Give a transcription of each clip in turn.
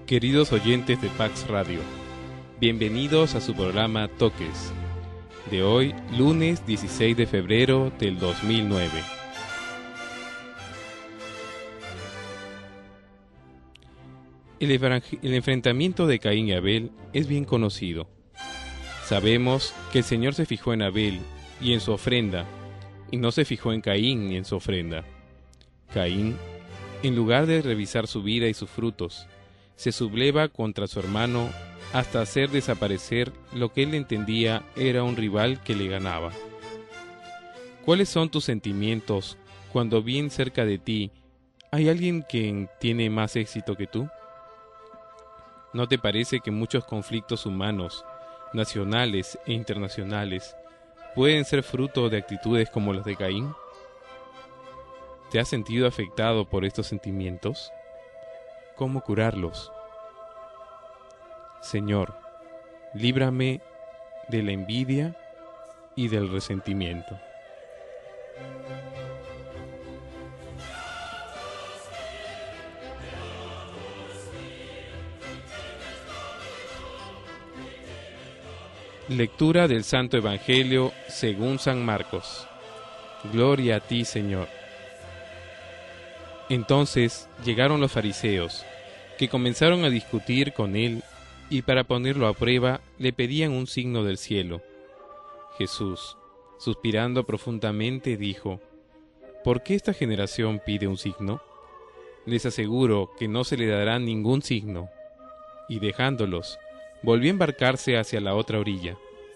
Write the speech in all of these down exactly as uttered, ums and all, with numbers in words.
Queridos oyentes de Pax Radio, bienvenidos a su programa Toques, de hoy, lunes dieciséis de febrero del dos mil nueve. El, el enfrentamiento de Caín y Abel es bien conocido. Sabemos que el Señor se fijó en Abel y en su ofrenda, y no se fijó en Caín ni en su ofrenda. Caín, en lugar de revisar su vida y sus frutos, se subleva contra su hermano hasta hacer desaparecer lo que él entendía era un rival que le ganaba. ¿Cuáles son tus sentimientos cuando bien cerca de ti hay alguien que tiene más éxito que tú? ¿No te parece que muchos conflictos humanos, nacionales e internacionales, pueden ser fruto de actitudes como las de Caín? ¿Te has sentido afectado por estos sentimientos? ¿Cómo curarlos? Señor, líbrame de la envidia y del resentimiento. Lectura del Santo Evangelio según San Marcos. Gloria a ti, Señor. Entonces llegaron los fariseos, que comenzaron a discutir con él, y para ponerlo a prueba le pedían un signo del cielo. Jesús, suspirando profundamente, dijo: ¿Por qué esta generación pide un signo? Les aseguro que no se le dará ningún signo. Y dejándolos, volvió a embarcarse hacia la otra orilla.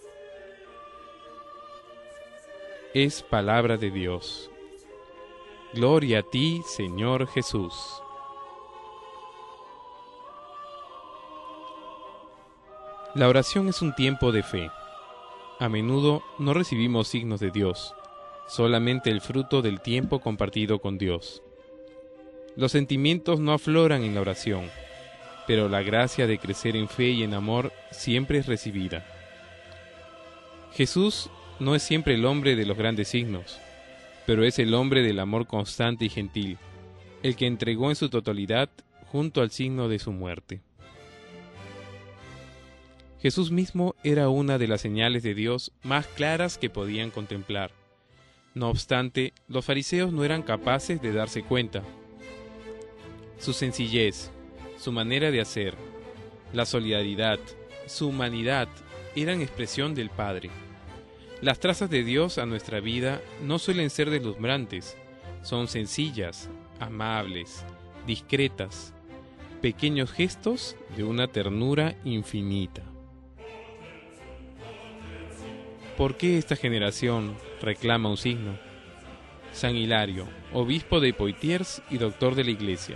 Es palabra de Dios. Gloria a ti, Señor Jesús. La oración es un tiempo de fe. A menudo no recibimos signos de Dios, solamente el fruto del tiempo compartido con Dios. Los sentimientos no afloran en la oración, pero la gracia de crecer en fe y en amor siempre es recibida. Jesús no es siempre el hombre de los grandes signos, pero es el hombre del amor constante y gentil, el que entregó en su totalidad junto al signo de su muerte. Jesús mismo era una de las señales de Dios más claras que podían contemplar. No obstante, los fariseos no eran capaces de darse cuenta. Su sencillez, su manera de hacer, la solidaridad, su humanidad eran expresión del Padre. Las trazas de Dios a nuestra vida no suelen ser deslumbrantes, son sencillas, amables, discretas, pequeños gestos de una ternura infinita. ¿Por qué esta generación reclama un signo? San Hilario, obispo de Poitiers y doctor de la Iglesia.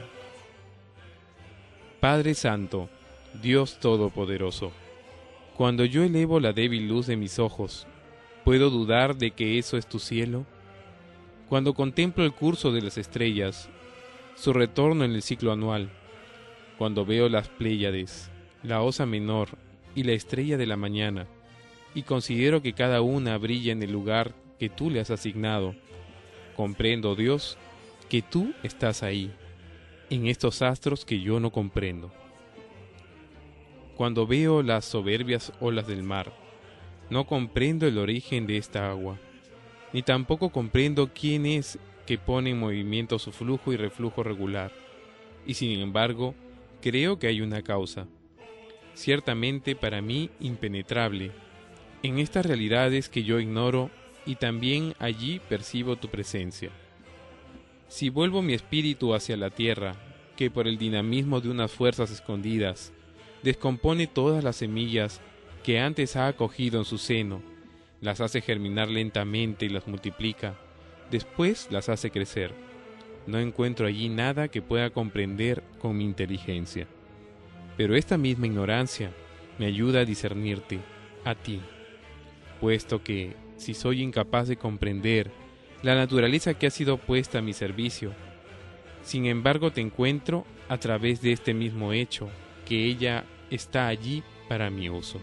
Padre Santo, Dios Todopoderoso, cuando yo elevo la débil luz de mis ojos, ¿puedo dudar de que eso es tu cielo? Cuando contemplo el curso de las estrellas, su retorno en el ciclo anual, cuando veo las Pléyades, la Osa Menor y la estrella de la mañana, y considero que cada una brilla en el lugar que tú le has asignado, comprendo, Dios, que tú estás ahí, en estos astros que yo no comprendo. Cuando veo las soberbias olas del mar, no comprendo el origen de esta agua, ni tampoco comprendo quién es que pone en movimiento su flujo y reflujo regular, y sin embargo, creo que hay una causa, ciertamente para mí impenetrable, en estas realidades que yo ignoro, y también allí percibo tu presencia. Si vuelvo mi espíritu hacia la tierra, que por el dinamismo de unas fuerzas escondidas, descompone todas las semillas que antes ha acogido en su seno, las hace germinar lentamente y las multiplica, después las hace crecer. No encuentro allí nada que pueda comprender con mi inteligencia. Pero esta misma ignorancia me ayuda a discernirte, a ti, puesto que, si soy incapaz de comprender la naturaleza que ha sido puesta a mi servicio, sin embargo te encuentro a través de este mismo hecho, que ella está allí para mi uso.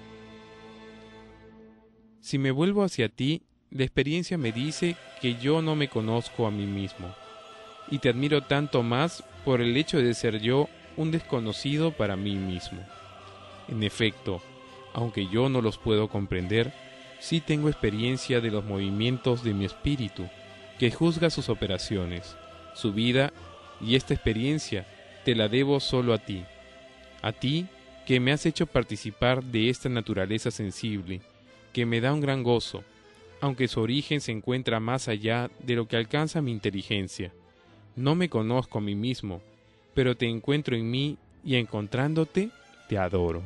Si me vuelvo hacia ti, la experiencia me dice que yo no me conozco a mí mismo, y te admiro tanto más por el hecho de ser yo un desconocido para mí mismo. En efecto, aunque yo no los puedo comprender, sí tengo experiencia de los movimientos de mi espíritu, que juzga sus operaciones, su vida, y esta experiencia te la debo solo a ti, a ti que me has hecho participar de esta naturaleza sensible, que me da un gran gozo, aunque su origen se encuentra más allá de lo que alcanza mi inteligencia. No me conozco a mí mismo, pero te encuentro en mí y encontrándote, te adoro.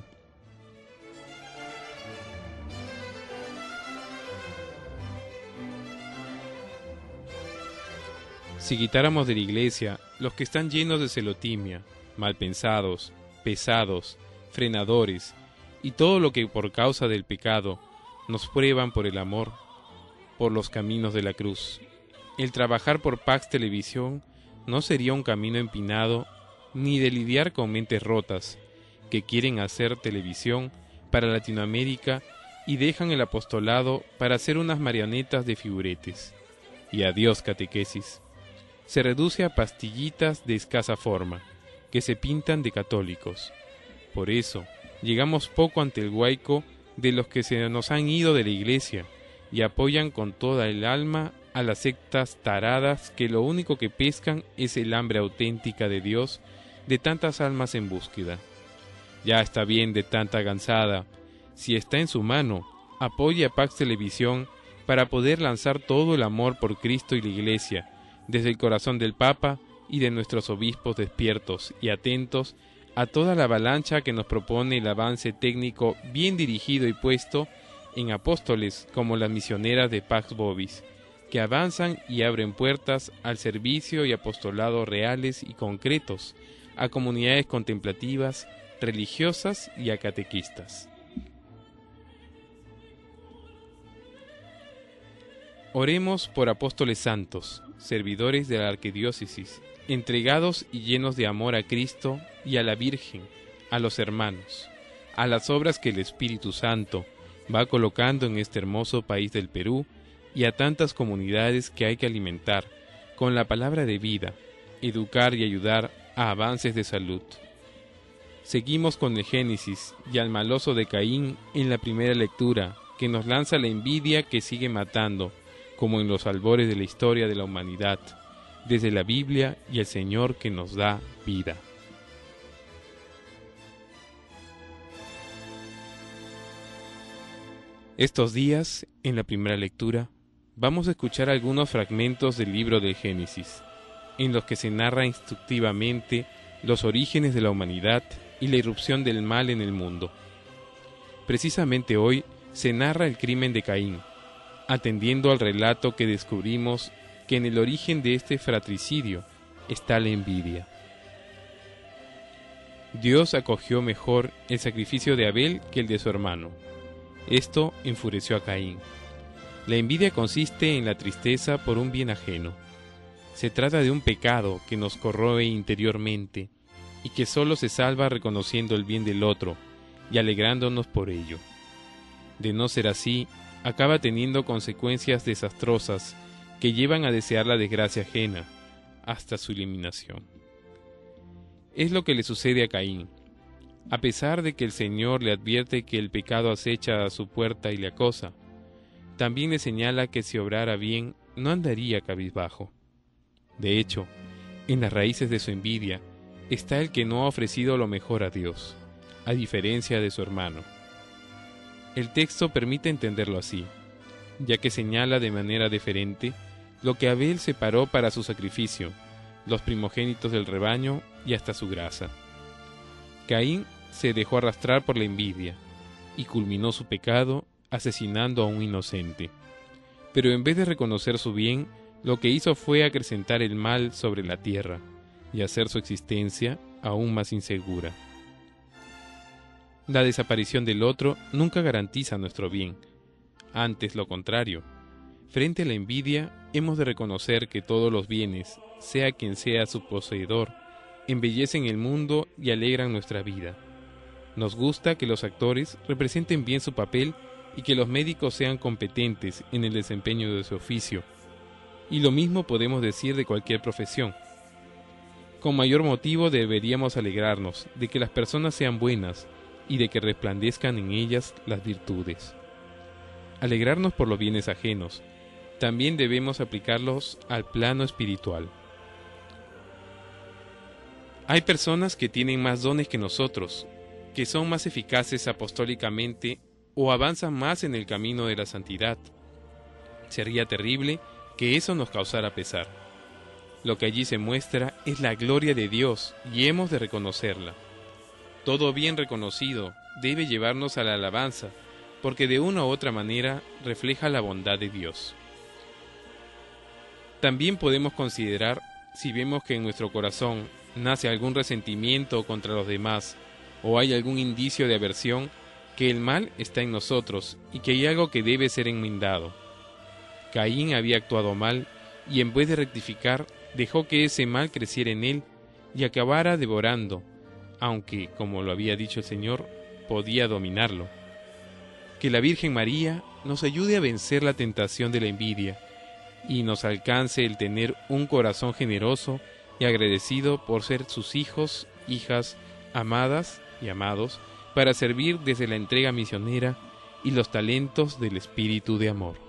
Si quitáramos de la iglesia los que están llenos de celotimia, malpensados, pesados, frenadores, y todo lo que por causa del pecado nos prueban por el amor, por los caminos de la cruz, el trabajar por Pax Televisión no sería un camino empinado, ni de lidiar con mentes rotas, que quieren hacer televisión para Latinoamérica y dejan el apostolado para hacer unas marionetas de figuretes. Y adiós catequesis. Se reduce a pastillitas de escasa forma, que se pintan de católicos. Por eso, llegamos poco ante el huaico de los que se nos han ido de la iglesia y apoyan con toda el alma a las sectas taradas que lo único que pescan es el hambre auténtica de Dios de tantas almas en búsqueda. Ya está bien de tanta gansada. Si está en su mano, apoye a Pax Televisión para poder lanzar todo el amor por Cristo y la Iglesia, desde el corazón del Papa y de nuestros obispos despiertos y atentos a toda la avalancha que nos propone el avance técnico bien dirigido y puesto en apóstoles como las misioneras de Pax Vobis, que avanzan y abren puertas al servicio y apostolado reales y concretos, a comunidades contemplativas, religiosas y a catequistas. Oremos por apóstoles santos, servidores de la arquidiócesis, entregados y llenos de amor a Cristo y a la Virgen, a los hermanos, a las obras que el Espíritu Santo va colocando en este hermoso país del Perú y a tantas comunidades que hay que alimentar con la palabra de vida, educar y ayudar a avances de salud. Seguimos con el Génesis y al maloso de Caín en la primera lectura, que nos lanza la envidia que sigue matando, como en los albores de la historia de la humanidad, desde la Biblia y el Señor que nos da vida. Estos días, en la primera lectura, vamos a escuchar algunos fragmentos del libro del Génesis, en los que se narra instructivamente los orígenes de la humanidad y la irrupción del mal en el mundo. Precisamente hoy se narra el crimen de Caín, atendiendo al relato que descubrimos que en el origen de este fratricidio está la envidia. Dios acogió mejor el sacrificio de Abel que el de su hermano. Esto enfureció a Caín. La envidia consiste en la tristeza por un bien ajeno. Se trata de un pecado que nos corroe interiormente y que solo se salva reconociendo el bien del otro y alegrándonos por ello. De no ser así, acaba teniendo consecuencias desastrosas que llevan a desear la desgracia ajena hasta su eliminación. Es lo que le sucede a Caín. A pesar de que el Señor le advierte que el pecado acecha a su puerta y le acosa, también le señala que si obrara bien no andaría cabizbajo. De hecho, en las raíces de su envidia está el que no ha ofrecido lo mejor a Dios, a diferencia de su hermano. El texto permite entenderlo así, ya que señala de manera diferente lo que Abel separó para su sacrificio, los primogénitos del rebaño y hasta su grasa. Caín se dejó arrastrar por la envidia y culminó su pecado asesinando a un inocente. Pero en vez de reconocer su bien, lo que hizo fue acrecentar el mal sobre la tierra y hacer su existencia aún más insegura. La desaparición del otro nunca garantiza nuestro bien, antes lo contrario. Frente a la envidia, hemos de reconocer que todos los bienes, sea quien sea su poseedor, embellecen el mundo y alegran nuestra vida. Nos gusta que los actores representen bien su papel y que los médicos sean competentes en el desempeño de su oficio. Y lo mismo podemos decir de cualquier profesión. Con mayor motivo deberíamos alegrarnos de que las personas sean buenas y de que resplandezcan en ellas las virtudes. Alegrarnos por los bienes ajenos, también debemos aplicarlos al plano espiritual. Hay personas que tienen más dones que nosotros, que son más eficaces apostólicamente o avanzan más en el camino de la santidad. Sería terrible que eso nos causara pesar. Lo que allí se muestra es la gloria de Dios y hemos de reconocerla. Todo bien reconocido debe llevarnos a la alabanza, porque de una u otra manera refleja la bondad de Dios. También podemos considerar, si vemos que en nuestro corazón nace algún resentimiento contra los demás o hay algún indicio de aversión, que el mal está en nosotros y que hay algo que debe ser enmendado. Caín había actuado mal y en vez de rectificar, dejó que ese mal creciera en él y acabara devorando, aunque, como lo había dicho el Señor, podía dominarlo. Que la Virgen María nos ayude a vencer la tentación de la envidia y nos alcance el tener un corazón generoso y agradecido por ser sus hijos, hijas, amadas y amados, para servir desde la entrega misionera y los talentos del espíritu de amor.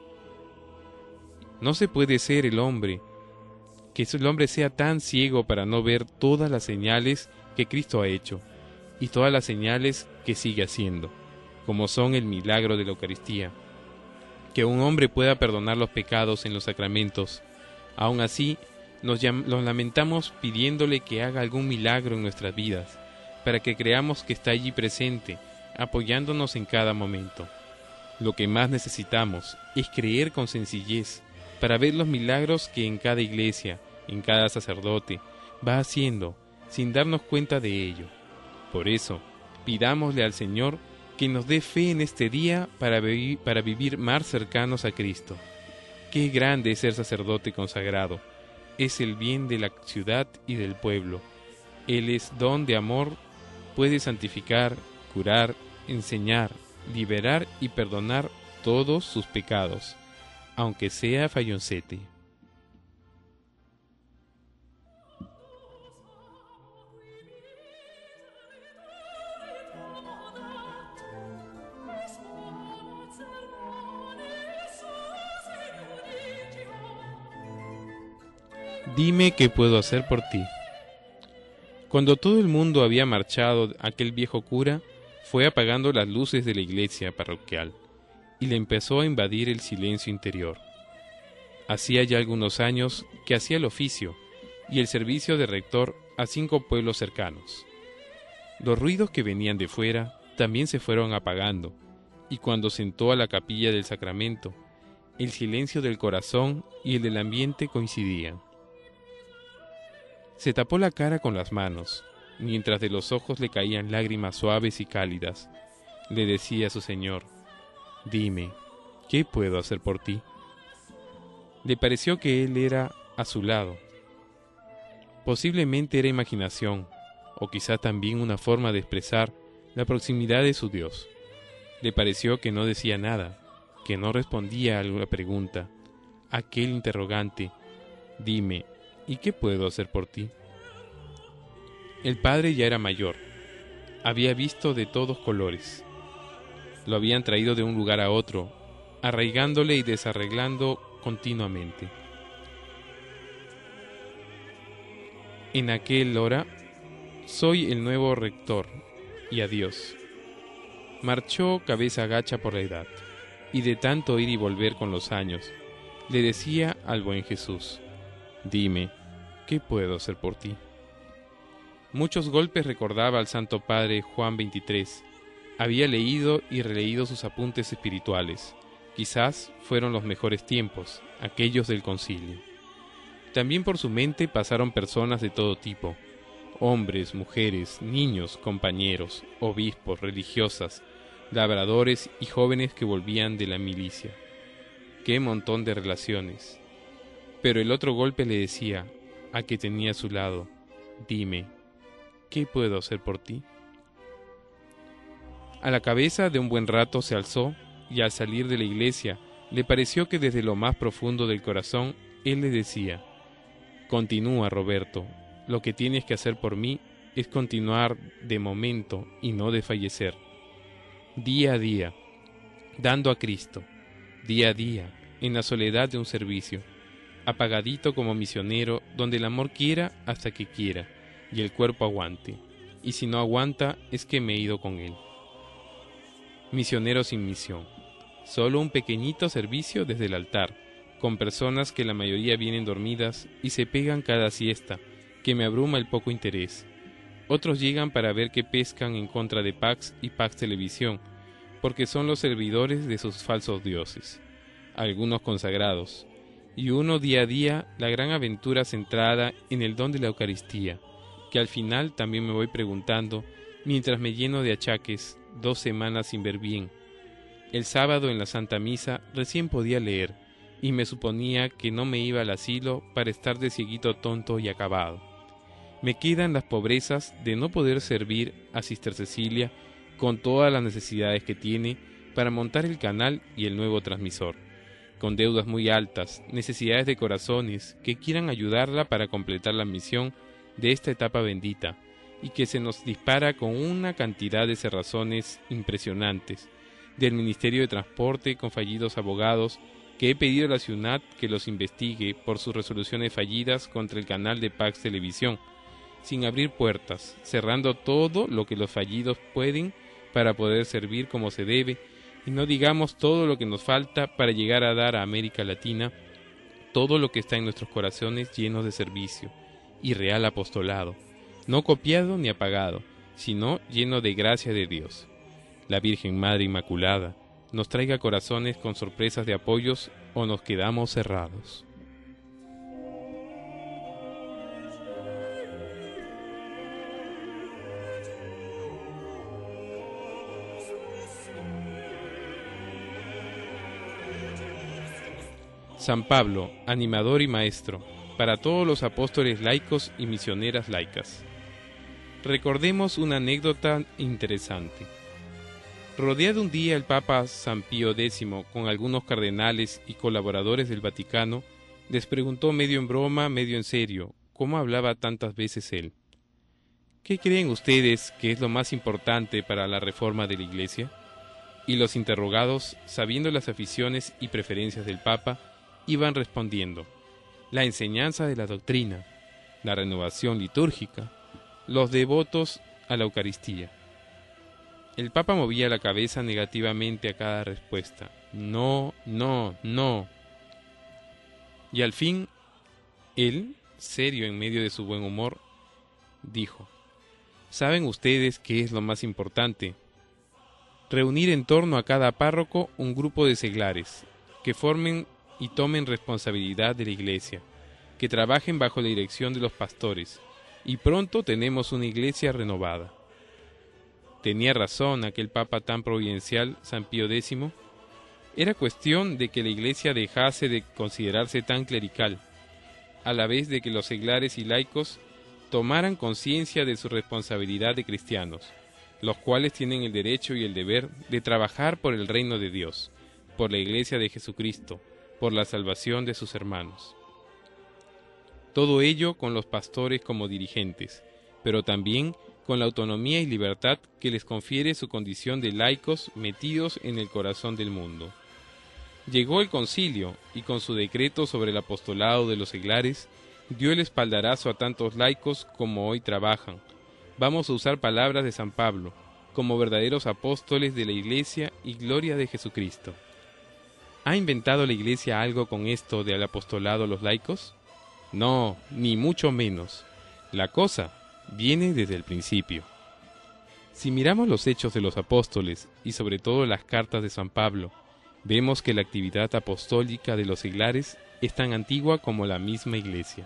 No se puede ser el hombre, que el hombre sea tan ciego para no ver todas las señales que Cristo ha hecho y todas las señales que sigue haciendo, como son el milagro de la Eucaristía. Que un hombre pueda perdonar los pecados en los sacramentos. Aún así, nos, nos lamentamos pidiéndole que haga algún milagro en nuestras vidas, para que creamos que está allí presente, apoyándonos en cada momento. Lo que más necesitamos es creer con sencillez, para ver los milagros que en cada iglesia, en cada sacerdote, va haciendo, sin darnos cuenta de ello. Por eso, pidámosle al Señor que nos dé fe en este día para, vi- para vivir más cercanos a Cristo. Qué grande es ser sacerdote consagrado. Es el bien de la ciudad y del pueblo. Él es don de amor, puede santificar, curar, enseñar, liberar y perdonar todos sus pecados, aunque sea falloncete. Dime qué puedo hacer por ti. Cuando todo el mundo había marchado, aquel viejo cura fue apagando las luces de la iglesia parroquial y le empezó a invadir el silencio interior. Hacía ya algunos años que hacía el oficio y el servicio de rector a cinco pueblos cercanos. Los ruidos que venían de fuera también se fueron apagando, y cuando sentó a la capilla del sacramento, el silencio del corazón y el del ambiente coincidían. Se tapó la cara con las manos, mientras de los ojos le caían lágrimas suaves y cálidas. Le decía a su Señor: «Dime, ¿qué puedo hacer por ti?». Le pareció que él era a su lado. Posiblemente era imaginación, o quizá también una forma de expresar la proximidad de su Dios. Le pareció que no decía nada, que no respondía a alguna pregunta. Aquel interrogante: «Dime, ¿y qué puedo hacer por ti?». El padre ya era mayor, había visto de todos colores. Lo habían traído de un lugar a otro, arraigándole y desarreglando continuamente. En aquel hora, soy el nuevo rector, y adiós. Marchó cabeza gacha por la edad, y de tanto ir y volver con los años, le decía al buen Jesús: «Dime, ¿qué puedo hacer por ti?». Muchos golpes recordaba al Santo Padre Juan veintitrés. Había leído y releído sus apuntes espirituales. Quizás fueron los mejores tiempos, aquellos del concilio. También por su mente pasaron personas de todo tipo: hombres, mujeres, niños, compañeros, obispos, religiosas, labradores y jóvenes que volvían de la milicia. ¡Qué montón de relaciones! Pero el otro golpe le decía, a que tenía a su lado: «Dime, ¿qué puedo hacer por ti?». A la cabeza de un buen rato se alzó, y al salir de la iglesia le pareció que desde lo más profundo del corazón él le decía: «Continúa, Roberto, Lo que tienes que hacer por mí es continuar de momento y no desfallecer. Día a día, dando a Cristo, día a día, en la soledad de un servicio, apagadito como misionero, donde el amor quiera hasta que quiera, y el cuerpo aguante, y si no aguanta es que me he ido con él. Misionero sin misión, solo un pequeñito servicio desde el altar, con personas que la mayoría vienen dormidas y se pegan cada siesta, que me abruma el poco interés. Otros llegan para ver que pescan en contra de Pax y Pax Televisión, porque son los servidores de sus falsos dioses, algunos consagrados, y uno día a día la gran aventura centrada en el don de la Eucaristía, que al final también me voy preguntando, mientras me lleno de achaques, dos semanas sin ver bien. El sábado en la Santa Misa recién podía leer, y me suponía que no me iba al asilo para estar de cieguito tonto y acabado. Me quedan las pobrezas de no poder servir a Sister Cecilia con todas las necesidades que tiene para montar el canal y el nuevo transmisor, con deudas muy altas, necesidades de corazones que quieran ayudarla para completar la misión de esta etapa bendita, y que se nos dispara con una cantidad de cerrazones impresionantes, del Ministerio de Transporte con fallidos abogados, que he pedido a la ciudad que los investigue por sus resoluciones fallidas contra el canal de Pax Televisión, sin abrir puertas, cerrando todo lo que los fallidos pueden para poder servir como se debe, y no digamos todo lo que nos falta para llegar a dar a América Latina todo lo que está en nuestros corazones llenos de servicio y real apostolado, no copiado ni apagado, sino lleno de gracia de Dios. La Virgen Madre Inmaculada nos traiga corazones con sorpresas de apoyos o nos quedamos cerrados. San Pablo, animador y maestro, para todos los apóstoles laicos y misioneras laicas. Recordemos una anécdota interesante. Rodeado un día el Papa San Pío X con algunos cardenales y colaboradores del Vaticano, les preguntó medio en broma, medio en serio, cómo hablaba tantas veces él. ¿Qué creen ustedes que es lo más importante para la reforma de la Iglesia? Y los interrogados, sabiendo las aficiones y preferencias del Papa, iban respondiendo: la enseñanza de la doctrina, la renovación litúrgica, los devotos a la Eucaristía. El Papa movía la cabeza negativamente a cada respuesta. No, no, no. Y al fin, él, serio en medio de su buen humor, dijo: ¿saben ustedes qué es lo más importante? Reunir en torno a cada párroco un grupo de seglares, que formen y tomen responsabilidad de la Iglesia, que trabajen bajo la dirección de los pastores, y pronto tenemos una Iglesia renovada. Tenía razón aquel Papa tan providencial, San Pío X. Era cuestión de que la Iglesia dejase de considerarse tan clerical, a la vez de que los seglares y laicos tomaran conciencia de su responsabilidad de cristianos, los cuales tienen el derecho y el deber de trabajar por el reino de Dios, por la Iglesia de Jesucristo, por la salvación de sus hermanos. Todo ello con los pastores como dirigentes, pero también con la autonomía y libertad que les confiere su condición de laicos metidos en el corazón del mundo. Llegó el concilio y con su decreto sobre el apostolado de los seglares dio el espaldarazo a tantos laicos como hoy trabajan. Vamos a usar palabras de San Pablo, como verdaderos apóstoles de la Iglesia y gloria de Jesucristo. ¿Ha inventado la Iglesia algo con esto del apostolado a los laicos? No, ni mucho menos. La cosa viene desde el principio. Si miramos los hechos de los apóstoles y sobre todo las cartas de San Pablo, vemos que la actividad apostólica de los seglares es tan antigua como la misma Iglesia.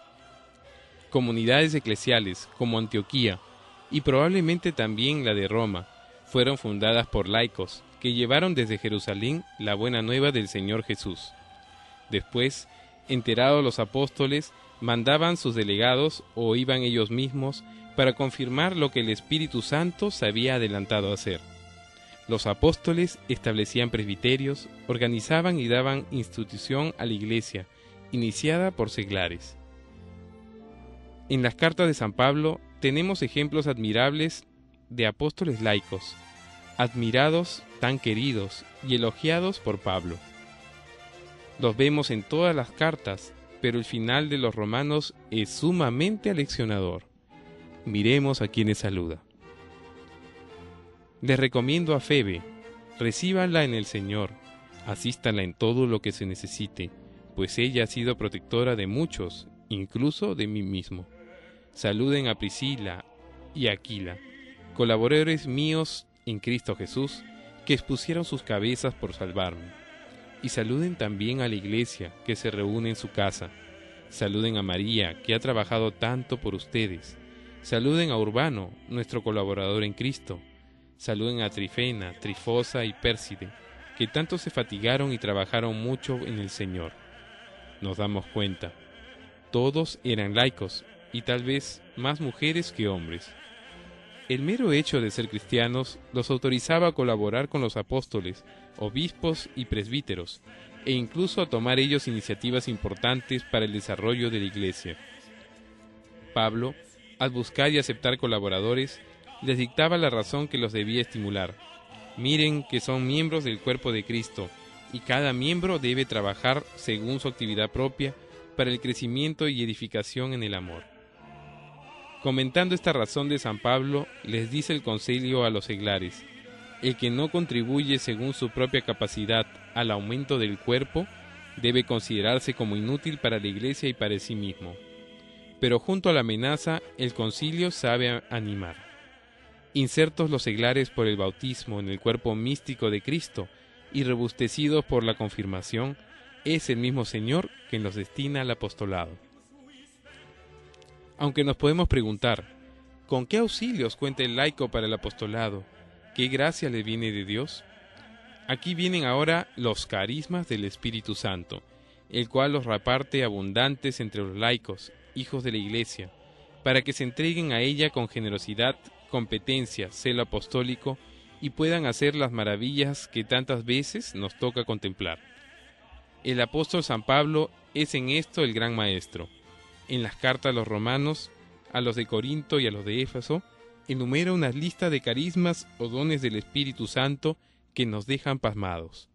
Comunidades eclesiales como Antioquía y probablemente también la de Roma fueron fundadas por laicos que llevaron desde Jerusalén la buena nueva del Señor Jesús. Después, enterados los apóstoles, mandaban sus delegados o iban ellos mismos para confirmar lo que el Espíritu Santo se había adelantado a hacer. Los apóstoles establecían presbiterios, organizaban y daban institución a la Iglesia, iniciada por seglares. En las cartas de San Pablo tenemos ejemplos admirables de apóstoles laicos, admirados, tan queridos y elogiados por Pablo. Los vemos en todas las cartas, pero el final de los Romanos es sumamente aleccionador. Miremos a quienes saluda. Les recomiendo a Febe, recíbanla en el Señor, asístanla en todo lo que se necesite, pues ella ha sido protectora de muchos, incluso de mí mismo. Saluden a Priscila y Aquila, colaboradores míos en Cristo Jesús, que expusieron sus cabezas por salvarme. Y saluden también a la iglesia que se reúne en su casa. Saluden a María, que ha trabajado tanto por ustedes. Saluden a Urbano, nuestro colaborador en Cristo. Saluden a Trifena, Trifosa y Pérside, que tanto se fatigaron y trabajaron mucho en el Señor. Nos damos cuenta, todos eran laicos, y tal vez más mujeres que hombres. El mero hecho de ser cristianos los autorizaba a colaborar con los apóstoles, obispos y presbíteros, e incluso a tomar ellos iniciativas importantes para el desarrollo de la Iglesia. Pablo, al buscar y aceptar colaboradores, les dictaba la razón que los debía estimular. Miren que son miembros del cuerpo de Cristo, y cada miembro debe trabajar según su actividad propia para el crecimiento y edificación en el amor. Comentando esta razón de San Pablo, les dice el concilio a los seglares: el que no contribuye según su propia capacidad al aumento del cuerpo, debe considerarse como inútil para la Iglesia y para sí mismo. Pero junto a la amenaza, el concilio sabe animar. Insertos los seglares por el bautismo en el cuerpo místico de Cristo y robustecidos por la confirmación, es el mismo Señor quien los destina al apostolado. Aunque nos podemos preguntar, ¿con qué auxilios cuenta el laico para el apostolado? ¿Qué gracia le viene de Dios? Aquí vienen ahora los carismas del Espíritu Santo, el cual los reparte abundantes entre los laicos, hijos de la Iglesia, para que se entreguen a ella con generosidad, competencia, celo apostólico y puedan hacer las maravillas que tantas veces nos toca contemplar. El apóstol San Pablo es en esto el gran maestro. En las cartas a los romanos, a los de Corinto y a los de Éfeso, enumera una lista de carismas o dones del Espíritu Santo que nos dejan pasmados.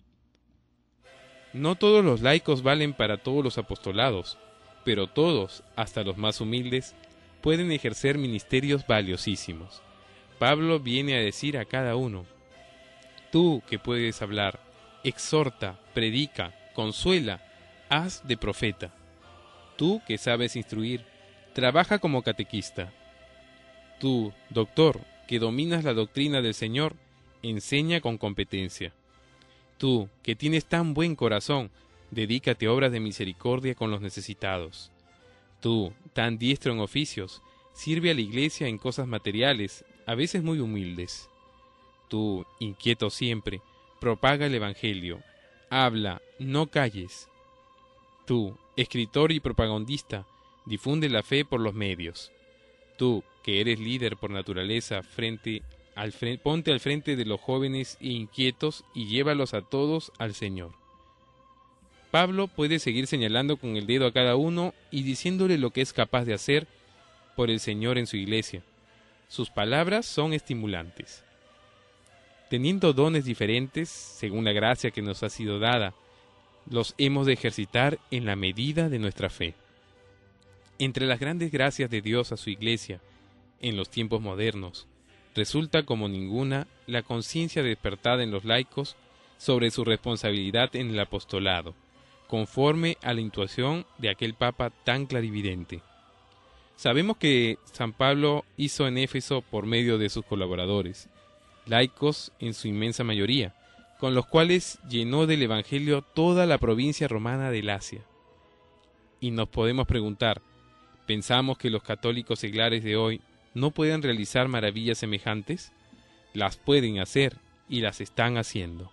No todos los laicos valen para todos los apostolados, pero todos, hasta los más humildes, pueden ejercer ministerios valiosísimos. Pablo viene a decir a cada uno: tú que puedes hablar, exhorta, predica, consuela, haz de profeta. Tú que sabes instruir, trabaja como catequista. Tú, doctor, que dominas la doctrina del Señor, enseña con competencia. Tú, que tienes tan buen corazón, dedícate a obras de misericordia con los necesitados. Tú, tan diestro en oficios, sirve a la Iglesia en cosas materiales, a veces muy humildes. Tú, inquieto siempre, propaga el Evangelio, habla, no calles. Tú, escritor y propagandista, difunde la fe por los medios. Tú, que eres líder por naturaleza, frente al fre- ponte al frente de los jóvenes e inquietos y llévalos a todos al Señor. Pablo puede seguir señalando con el dedo a cada uno y diciéndole lo que es capaz de hacer por el Señor en su iglesia. Sus palabras son estimulantes. Teniendo dones diferentes, según la gracia que nos ha sido dada, los hemos de ejercitar en la medida de nuestra fe. Entre las grandes gracias de Dios a su iglesia, en los tiempos modernos, resulta como ninguna la conciencia despertada en los laicos sobre su responsabilidad en el apostolado, conforme a la intuición de aquel Papa tan clarividente. Sabemos que San Pablo hizo en Éfeso por medio de sus colaboradores, laicos en su inmensa mayoría, con los cuales llenó del Evangelio toda la provincia romana del Asia. Y nos podemos preguntar, ¿pensamos que los católicos seglares de hoy no pueden realizar maravillas semejantes? Las pueden hacer y las están haciendo.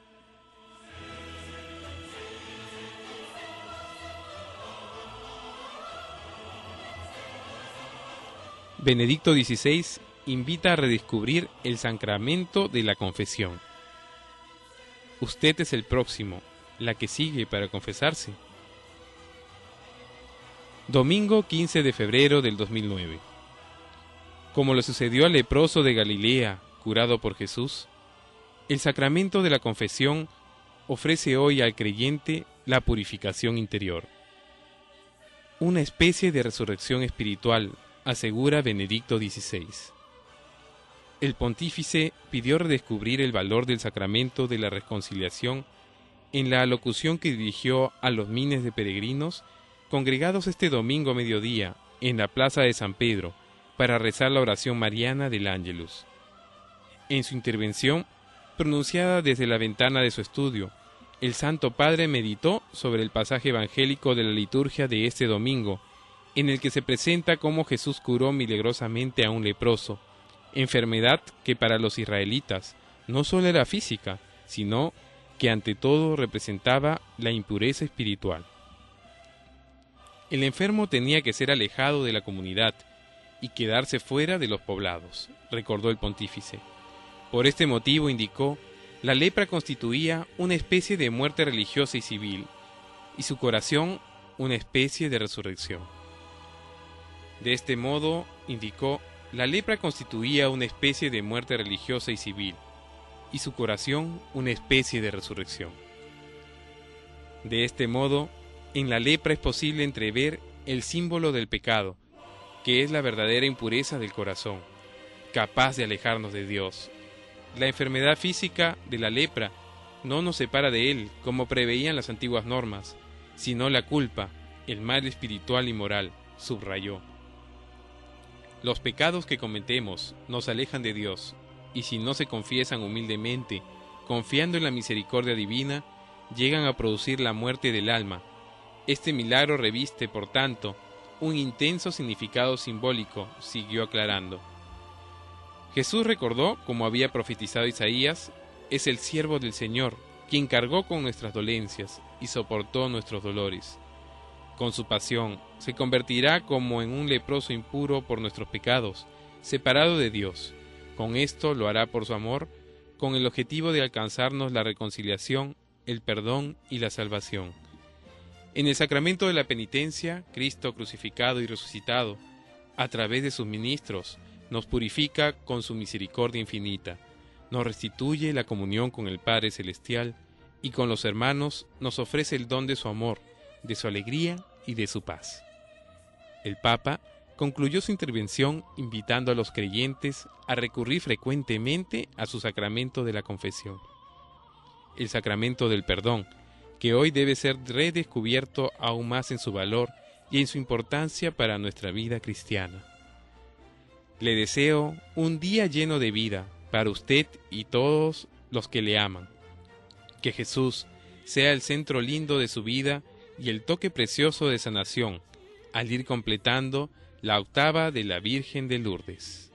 Benedicto dieciséis invita a redescubrir el sacramento de la confesión. Usted es el próximo, la que sigue para confesarse. Domingo quince de febrero del dos mil nueve. Como le sucedió al leproso de Galilea, curado por Jesús, el sacramento de la confesión ofrece hoy al creyente la purificación interior. Una especie de resurrección espiritual, asegura Benedicto dieciséis. El pontífice pidió redescubrir el valor del sacramento de la reconciliación en la alocución que dirigió a los miles de peregrinos congregados este domingo a mediodía en la plaza de San Pedro para rezar la oración mariana del Ángelus. En su intervención, pronunciada desde la ventana de su estudio, el Santo Padre meditó sobre el pasaje evangélico de la liturgia de este domingo, en el que se presenta cómo Jesús curó milagrosamente a un leproso, enfermedad que para los israelitas no solo era física, sino que ante todo representaba la impureza espiritual. El enfermo tenía que ser alejado de la comunidad y quedarse fuera de los poblados, recordó el pontífice. Por este motivo, indicó, la lepra constituía una especie de muerte religiosa y civil, y su curación una especie de resurrección. De este modo, indicó, la lepra constituía una especie de muerte religiosa y civil, y su curación una especie de resurrección. De este modo, en la lepra es posible entrever el símbolo del pecado, que es la verdadera impureza del corazón, capaz de alejarnos de Dios. La enfermedad física de la lepra no nos separa de Él, como preveían las antiguas normas, sino la culpa, el mal espiritual y moral, subrayó. Los pecados que cometemos nos alejan de Dios, y si no se confiesan humildemente, confiando en la misericordia divina, llegan a producir la muerte del alma. Este milagro reviste, por tanto, un intenso significado simbólico, siguió aclarando. Jesús recordó, como había profetizado Isaías, es el siervo del Señor, quien cargó con nuestras dolencias y soportó nuestros dolores. Con su pasión, se convertirá como en un leproso impuro por nuestros pecados, separado de Dios. Con esto lo hará por su amor, con el objetivo de alcanzarnos la reconciliación, el perdón y la salvación. En el sacramento de la penitencia, Cristo crucificado y resucitado, a través de sus ministros, nos purifica con su misericordia infinita, nos restituye la comunión con el Padre Celestial y con los hermanos nos ofrece el don de su amor, de su alegría y de su paz. El Papa concluyó su intervención invitando a los creyentes a recurrir frecuentemente a su sacramento de la confesión, el sacramento del perdón, que hoy debe ser redescubierto aún más en su valor y en su importancia para nuestra vida cristiana. Le deseo un día lleno de vida para usted y todos los que le aman. Que Jesús sea el centro lindo de su vida y el toque precioso de sanación, al ir completando la octava de la Virgen de Lourdes.